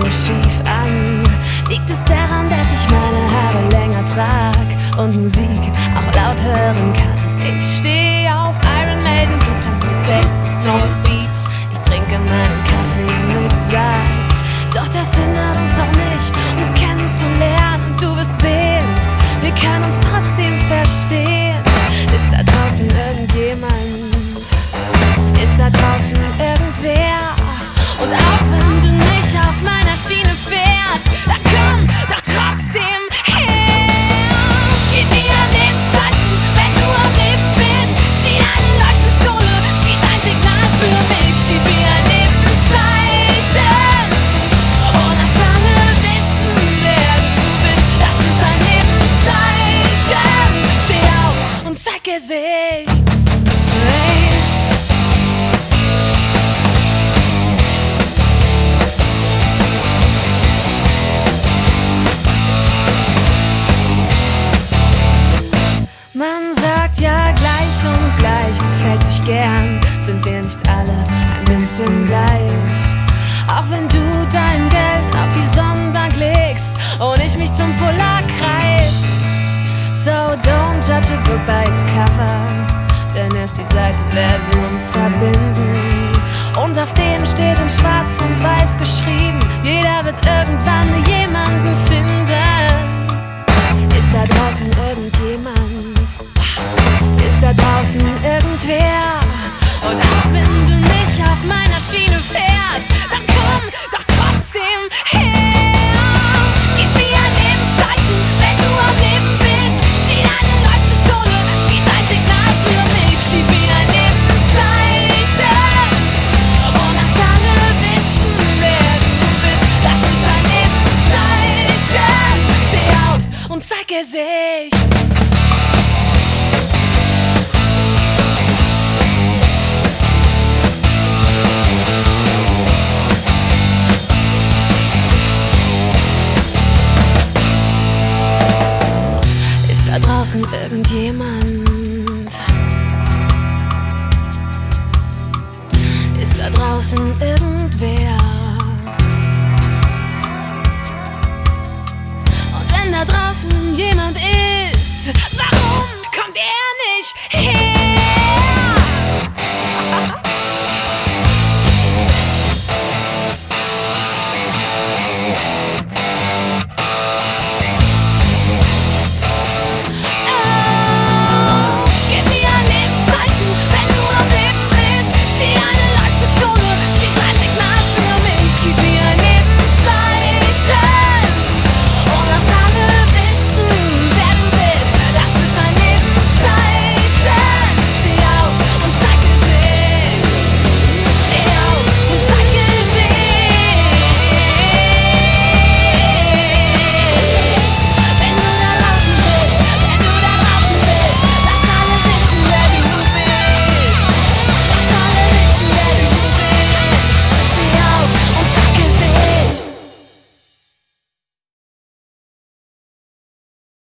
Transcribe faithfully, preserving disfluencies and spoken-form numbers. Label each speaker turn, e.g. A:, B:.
A: schief an? Liegt es daran, dass ich meine Haare länger trag und Musik auch laut hören kann? Ich stehe auf Iron Maiden, du tanzt zu Techno Beats. Ich trinke meinen Kaffee mit Salz. Doch das hindert uns doch nicht, uns kennenzulernen. Du wirst sehen, wir können uns trotzdem verstehen. Ist da draußen irgendjemand? Ist da draußen irgendwer? Und auch wenn du nicht auf meiner Schiene fährst, dann komm doch trotzdem her. Gib mir ein Lebenszeichen, wenn du am Leben bist. Zieh eine Leuchtpistole, schieß ein Signal für mich. Gib mir ein Lebenszeichen und lass alle wissen, wer du bist. Das ist ein Lebenszeichen. Steh auf und zeig Gesicht. Hey. Man sagt ja, gleich und gleich gefällt sich gern. Sind wir nicht alle ein bisschen gleich? Auch wenn du dein Geld auf die Sonnenbank legst und ich mich zum Polarkreis. So don't judge a book by its cover, denn erst die Seiten werden uns verbinden. Und auf denen steht in schwarz und weiß geschrieben: Jeder wird irgendwann jemanden finden. Ist da draußen irgendjemand? Ist da draußen irgendwer? Und auch wenn du nicht auf meiner Schiene fährst, dann komm doch trotzdem her. Gib mir ein Lebenszeichen, wenn du am Leben bist. Zieh deine Leuchtpistole, schieß ein Signal für mich. Gib mir ein Lebenszeichen und lass alle wissen, wer du bist. Das ist ein Lebenszeichen. Steh auf und zeig Gesicht. Ist da draußen irgendjemand?